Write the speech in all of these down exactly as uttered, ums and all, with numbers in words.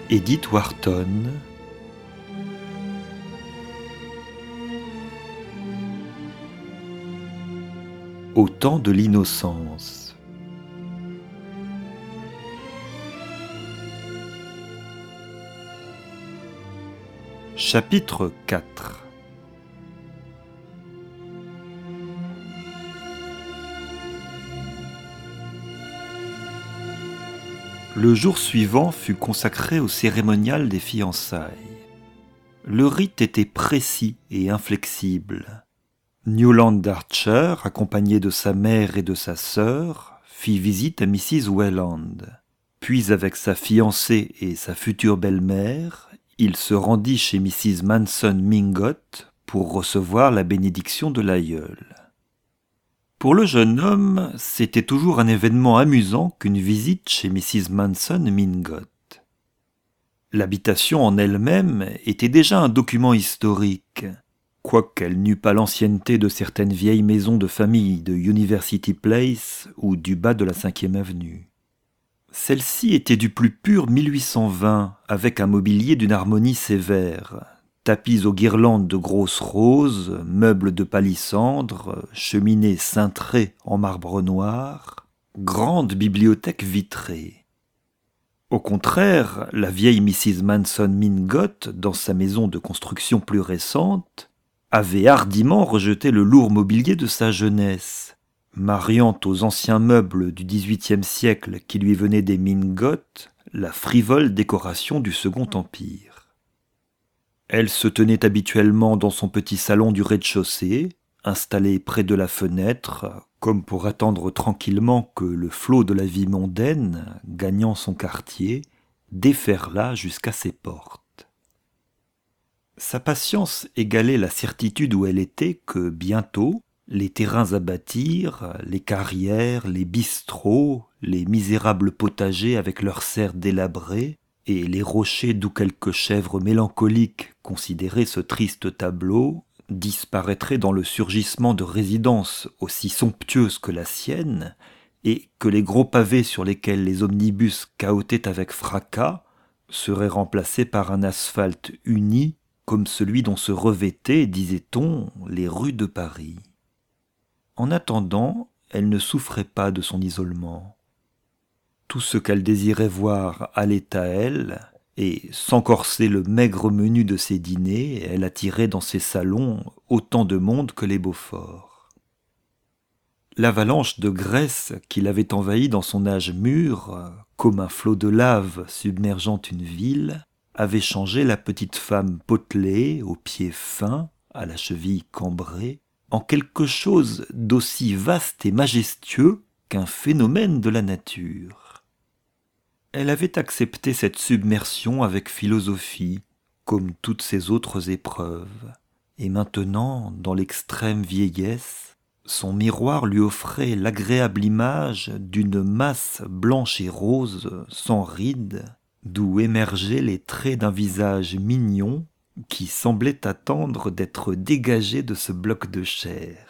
Edith Wharton. Au temps de l'innocence. Chapitre quatre. Le jour suivant fut consacré au cérémonial des fiançailles. Le rite était précis et inflexible. Newland Archer, accompagné de sa mère et de sa sœur, fit visite à missus Welland. Puis avec sa fiancée et sa future belle-mère, il se rendit chez missus Manson Mingott pour recevoir la bénédiction de l'aïeul. Pour le jeune homme, c'était toujours un événement amusant qu'une visite chez missus Manson Mingott. L'habitation en elle-même était déjà un document historique, quoiqu'elle n'eût pas l'ancienneté de certaines vieilles maisons de famille de University Place ou du bas de la cinquième avenue. Celle-ci était du plus pur mille huit cent vingt, avec un mobilier d'une harmonie sévère. Tapis aux guirlandes de grosses roses, meubles de palissandre, cheminée cintrée en marbre noir, grande bibliothèque vitrée. Au contraire, la vieille missus Manson Mingott, dans sa maison de construction plus récente, avait hardiment rejeté le lourd mobilier de sa jeunesse, mariant aux anciens meubles du dix-huitième siècle qui lui venaient des Mingott la frivole décoration du Second Empire. Elle se tenait habituellement dans son petit salon du rez-de-chaussée, installé près de la fenêtre, comme pour attendre tranquillement que le flot de la vie mondaine, gagnant son quartier, déferlât jusqu'à ses portes. Sa patience égalait la certitude où elle était que, bientôt, les terrains à bâtir, les carrières, les bistrots, les misérables potagers avec leurs serres délabrées, et les rochers d'où quelques chèvres mélancoliques considéraient ce triste tableau disparaîtraient dans le surgissement de résidences aussi somptueuses que la sienne, et que les gros pavés sur lesquels les omnibus cahotaient avec fracas seraient remplacés par un asphalte uni comme celui dont se revêtaient, disait-on, les rues de Paris. En attendant, elle ne souffrait pas de son isolement. Tout ce qu'elle désirait voir allait à elle, et sans corser le maigre menu de ses dîners, elle attirait dans ses salons autant de monde que les Beaufort. L'avalanche de graisse qui l'avait envahi dans son âge mûr, comme un flot de lave submergeant une ville, avait changé la petite femme potelée, aux pieds fins, à la cheville cambrée, en quelque chose d'aussi vaste et majestueux qu'un phénomène de la nature. Elle avait accepté cette submersion avec philosophie, comme toutes ses autres épreuves, et maintenant, dans l'extrême vieillesse, son miroir lui offrait l'agréable image d'une masse blanche et rose, sans rides, d'où émergeaient les traits d'un visage mignon qui semblait attendre d'être dégagé de ce bloc de chair.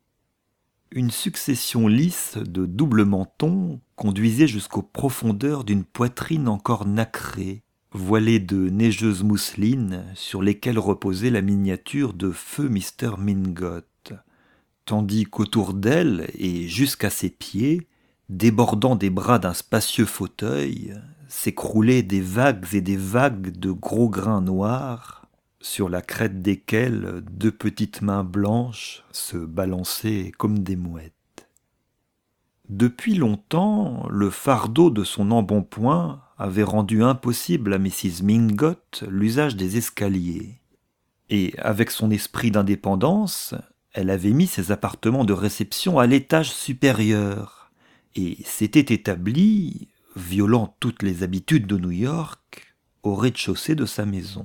Une succession lisse de doubles mentons conduisait jusqu'aux profondeurs d'une poitrine encore nacrée, voilée de neigeuses mousselines sur lesquelles reposait la miniature de feu mister Mingott, tandis qu'autour d'elle et jusqu'à ses pieds, débordant des bras d'un spacieux fauteuil, s'écroulaient des vagues et des vagues de gros grains noirs, sur la crête desquelles deux petites mains blanches se balançaient comme des mouettes. Depuis longtemps, le fardeau de son embonpoint avait rendu impossible à missus Mingott l'usage des escaliers. Et avec son esprit d'indépendance, elle avait mis ses appartements de réception à l'étage supérieur et s'était établie, violant toutes les habitudes de New York, au rez-de-chaussée de sa maison.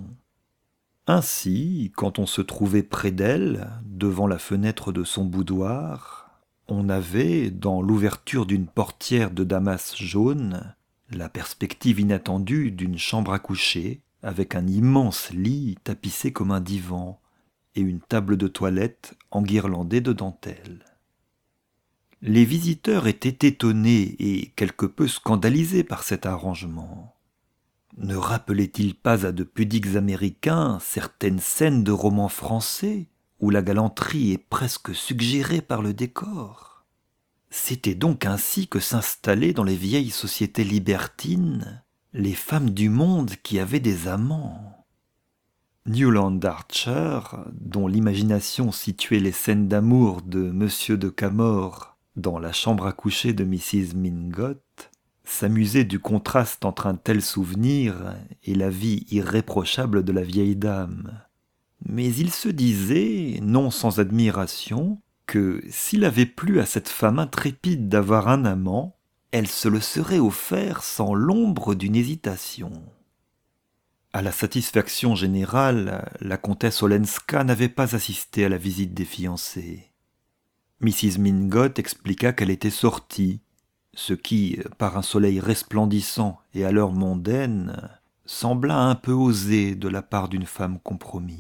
Ainsi, quand on se trouvait près d'elle, devant la fenêtre de son boudoir, on avait, dans l'ouverture d'une portière de damas jaune, la perspective inattendue d'une chambre à coucher, avec un immense lit tapissé comme un divan, et une table de toilette enguirlandée de dentelle. Les visiteurs étaient étonnés et quelque peu scandalisés par cet arrangement. Ne rappelait-il pas à de pudiques Américains certaines scènes de romans français où la galanterie est presque suggérée par le décor? C'était donc ainsi que s'installaient dans les vieilles sociétés libertines les femmes du monde qui avaient des amants. Newland Archer, dont l'imagination situait les scènes d'amour de Monsieur de Camorre dans la chambre à coucher de missus Mingott, s'amusait du contraste entre un tel souvenir et la vie irréprochable de la vieille dame. Mais il se disait, non sans admiration, que s'il avait plu à cette femme intrépide d'avoir un amant, elle se le serait offert sans l'ombre d'une hésitation. À la satisfaction générale, la comtesse Olenska n'avait pas assisté à la visite des fiancés. missus Mingott expliqua qu'elle était sortie, ce qui, par un soleil resplendissant et à l'heure mondaine, sembla un peu osé de la part d'une femme compromise.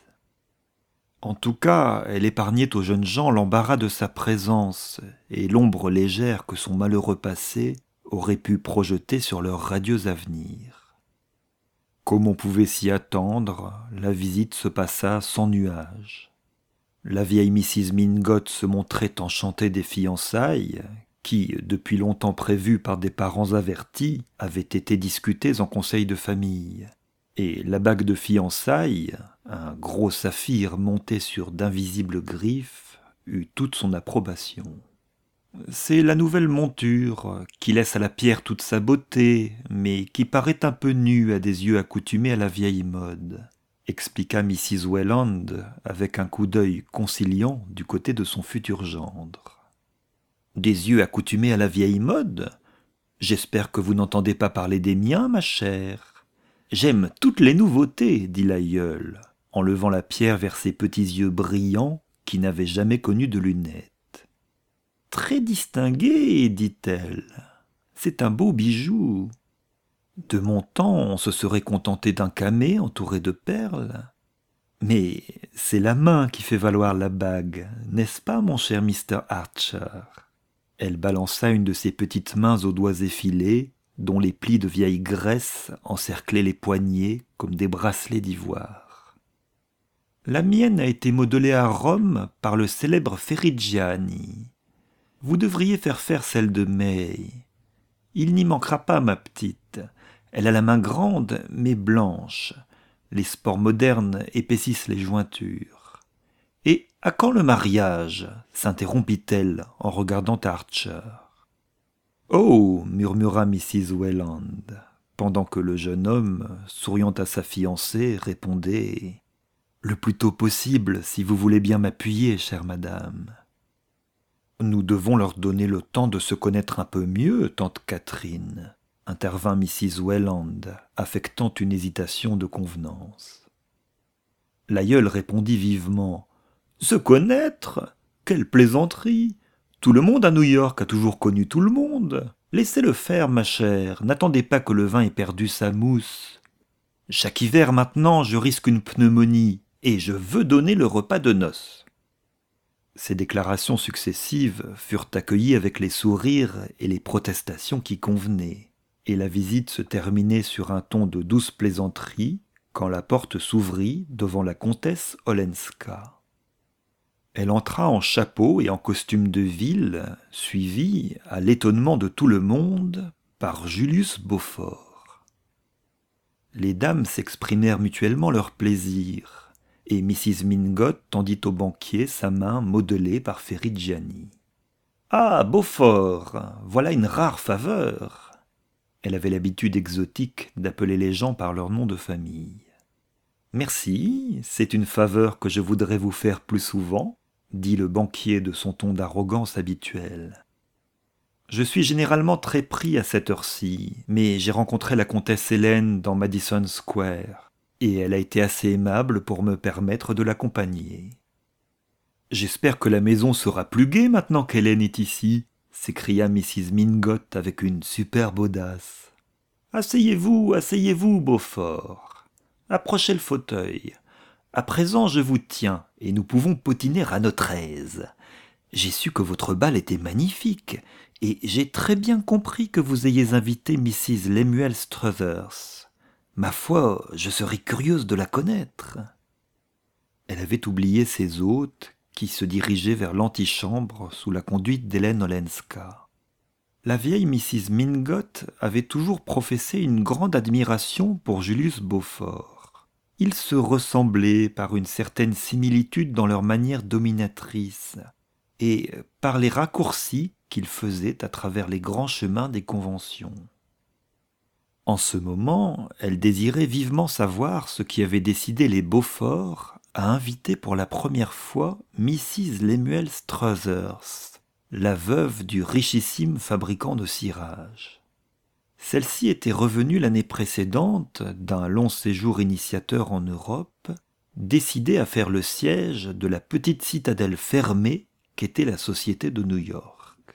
En tout cas, elle épargnait aux jeunes gens l'embarras de sa présence et l'ombre légère que son malheureux passé aurait pu projeter sur leur radieux avenir. Comme on pouvait s'y attendre, la visite se passa sans nuages. La vieille missus Mingott se montrait enchantée des fiançailles, qui, depuis longtemps prévues par des parents avertis, avaient été discutées en conseil de famille. Et la bague de fiançailles, un gros saphir monté sur d'invisibles griffes, eut toute son approbation. C'est la nouvelle monture, qui laisse à la pierre toute sa beauté, mais qui paraît un peu nue à des yeux accoutumés à la vieille mode, expliqua missus Welland avec un coup d'œil conciliant du côté de son futur gendre. Des yeux accoutumés à la vieille mode? J'espère que vous n'entendez pas parler des miens, ma chère. J'aime toutes les nouveautés, dit l'aïeul, en levant la pierre vers ses petits yeux brillants qui n'avaient jamais connu de lunettes. Très distingué, dit-elle. C'est un beau bijou. De mon temps, on se serait contenté d'un camée entouré de perles. Mais c'est la main qui fait valoir la bague, n'est-ce pas, mon cher mister Archer? Elle balança une de ses petites mains aux doigts effilés, dont les plis de vieille graisse encerclaient les poignets comme des bracelets d'ivoire. La mienne a été modelée à Rome par le célèbre Ferrigiani. Vous devriez faire faire celle de May. Il n'y manquera pas, ma petite. Elle a la main grande, mais blanche. Les sports modernes épaississent les jointures. Et à quand le mariage? S'interrompit-elle en regardant Archer. Oh, murmura missus Welland, pendant que le jeune homme, souriant à sa fiancée, répondait « Le plus tôt possible, si vous voulez bien m'appuyer, chère madame. » Nous devons leur donner le temps de se connaître un peu mieux, tante Catherine, intervint missus Welland, affectant une hésitation de convenance. L'aïeul répondit vivement « Se connaître? Quelle plaisanterie! Tout le monde à New York a toujours connu tout le monde. Laissez-le faire, ma chère, n'attendez pas que le vin ait perdu sa mousse. Chaque hiver maintenant, je risque une pneumonie, et je veux donner le repas de noces. » Ces déclarations successives furent accueillies avec les sourires et les protestations qui convenaient, et la visite se terminait sur un ton de douce plaisanterie quand la porte s'ouvrit devant la comtesse Olenska. Elle entra en chapeau et en costume de ville, suivie, à l'étonnement de tout le monde, par Julius Beaufort. Les dames s'exprimèrent mutuellement leur plaisir, et missus Mingott tendit au banquier sa main modelée par Ferrigiani. « Ah, Beaufort, voilà une rare faveur !» Elle avait l'habitude exotique d'appeler les gens par leur nom de famille. « Merci, c'est une faveur que je voudrais vous faire plus souvent, » dit le banquier de son ton d'arrogance habituel. « Je suis généralement très pris à cette heure-ci, mais j'ai rencontré la comtesse Hélène dans Madison Square. Et elle a été assez aimable pour me permettre de l'accompagner. « J'espère que la maison sera plus gaie maintenant qu'Hélène est ici, » s'écria missus Mingott avec une superbe audace. « Asseyez-vous, asseyez-vous, Beaufort. Approchez le fauteuil. À présent, je vous tiens, et nous pouvons potiner à notre aise. J'ai su que votre bal était magnifique, et j'ai très bien compris que vous ayez invité missus Lemuel Struthers. Ma foi, je serais curieuse de la connaître. » Elle avait oublié ses hôtes qui se dirigeaient vers l'antichambre sous la conduite d'Hélène Olenska. La vieille missus Mingott avait toujours professé une grande admiration pour Julius Beaufort. Ils se ressemblaient par une certaine similitude dans leur manière dominatrice et par les raccourcis qu'ils faisaient à travers les grands chemins des conventions. En ce moment, elle désirait vivement savoir ce qui avait décidé les Beaufort à inviter pour la première fois missus Lemuel Struthers, la veuve du richissime fabricant de cirage. Celle-ci était revenue l'année précédente d'un long séjour initiateur en Europe, décidée à faire le siège de la petite citadelle fermée qu'était la société de New York.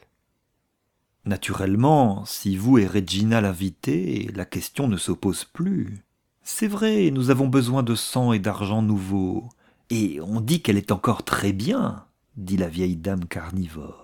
Naturellement, si vous et Regina l'invitez, la question ne s'oppose plus. C'est vrai, nous avons besoin de sang et d'argent nouveaux, et on dit qu'elle est encore très bien, dit la vieille dame carnivore.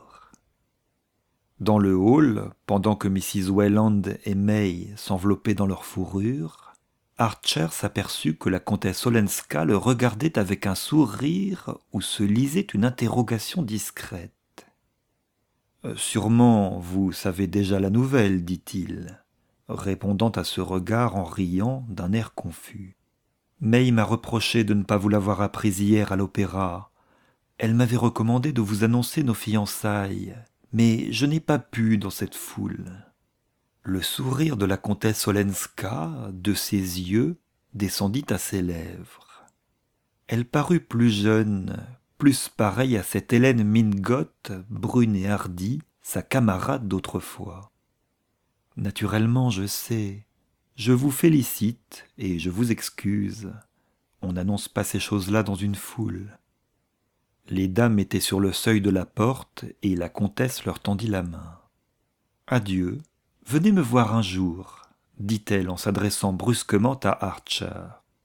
Dans le hall, pendant que missus Wayland et May s'enveloppaient dans leur fourrure, Archer s'aperçut que la comtesse Olenska le regardait avec un sourire où se lisait une interrogation discrète. Euh, « Sûrement, vous savez déjà la nouvelle, dit-il, répondant à ce regard en riant d'un air confus. May m'a reproché de ne pas vous l'avoir apprise hier à l'opéra. Elle m'avait recommandé de vous annoncer nos fiançailles, mais je n'ai pas pu dans cette foule. » Le sourire de la comtesse Olenska, de ses yeux, descendit à ses lèvres. Elle parut plus jeune, plus pareille à cette Hélène Mingott, brune et hardie, sa camarade d'autrefois. « Naturellement, je sais. Je vous félicite et je vous excuse. On n'annonce pas ces choses-là dans une foule. » Les dames étaient sur le seuil de la porte et la comtesse leur tendit la main. « Adieu, venez me voir un jour, » dit-elle en s'adressant brusquement à Archer.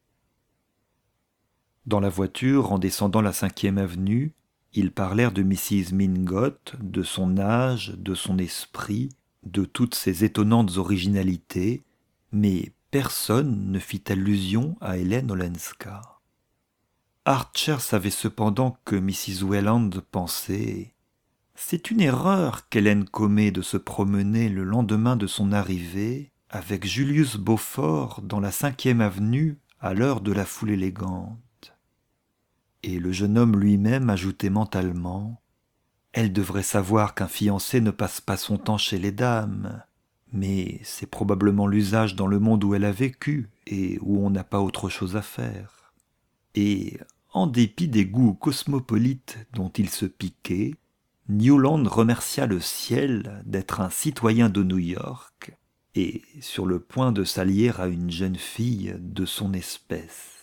Dans la voiture, en descendant la cinquième avenue, ils parlèrent de missus Mingott, de son âge, de son esprit, de toutes ses étonnantes originalités, mais personne ne fit allusion à Hélène Olenska. Archer savait cependant que missus Wayland pensait « C'est une erreur qu'Hélène commet de se promener le lendemain de son arrivée avec Julius Beaufort dans la cinquième avenue à l'heure de la foule élégante. » Et le jeune homme lui-même ajoutait mentalement « Elle devrait savoir qu'un fiancé ne passe pas son temps chez les dames, mais c'est probablement l'usage dans le monde où elle a vécu et où on n'a pas autre chose à faire. » Et en dépit des goûts cosmopolites dont il se piquait, Newland remercia le ciel d'être un citoyen de New York et sur le point de s'allier à une jeune fille de son espèce.